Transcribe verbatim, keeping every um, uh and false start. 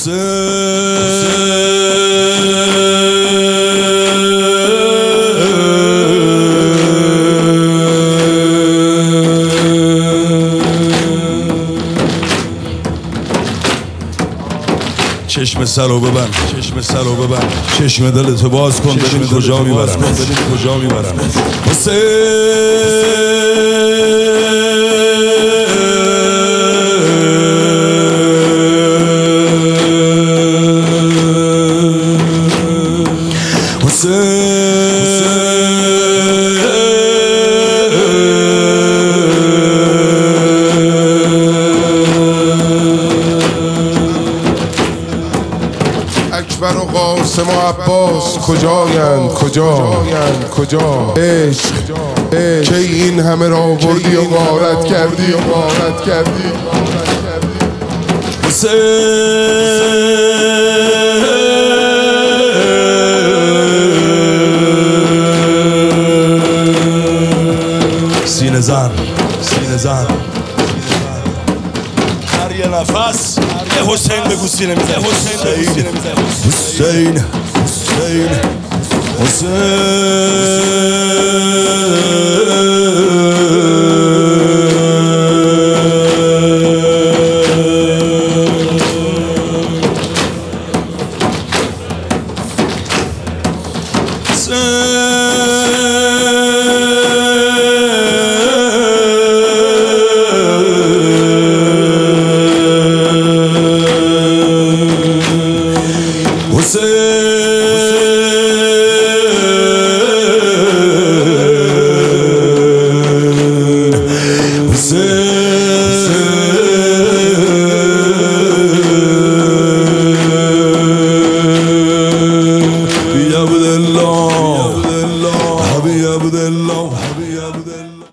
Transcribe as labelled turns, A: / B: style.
A: چشم سر و ببند، چشم سر و ببند، چشم دلتو باز کن، ببین کجا میبرم، ببین کجا میبرم.
B: اکبر و قاسم و عباس کجایند کجایند کجا عشق که این همه را بردی و غارت کردی و غارت کردی
A: سینه زن سینه زن هر یه نفس یه حسین بگو سینه میزه حسین حسین حسین حبيب الله حبيب الله